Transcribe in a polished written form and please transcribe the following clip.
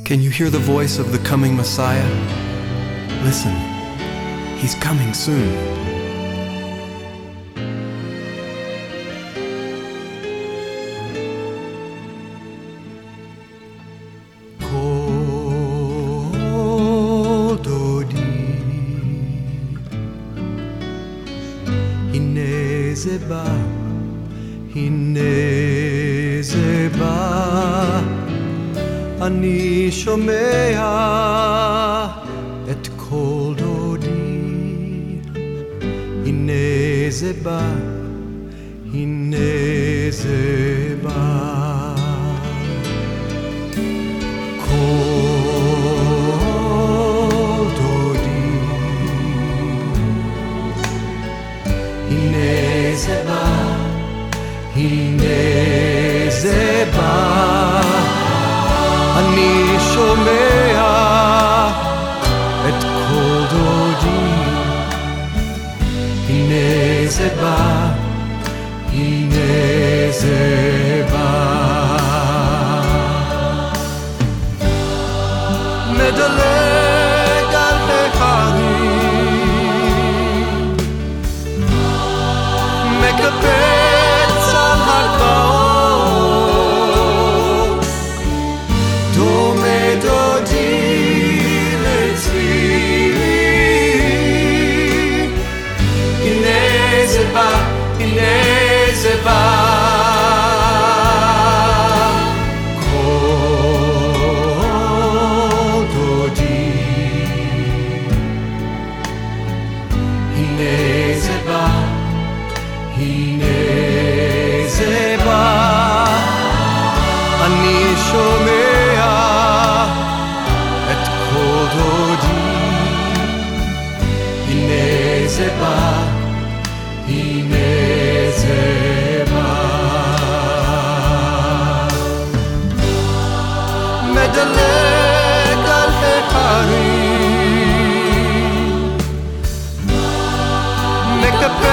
Can you hear the voice of the coming Messiah? Listen, he's coming soon. זה בא, הנה זה בא, אני שומע את קול דודי. הנה זה בא, הנה זה בא, קול דודי. הנה זה בא, הנה זה בא, אני שומע את קול דודי. הנה זה בא, הנה זה בא, מדלג על ההרים, מקפץ על הגבעות, דומה דודי לצלילי. הנה זה בא, הנה זה בא, קול דודי. הנה זה בא, הנה זה בא, אני שומע את קול דודי. הנה זה בא, הנה זה בא, מדלג על ההרים, מקפץ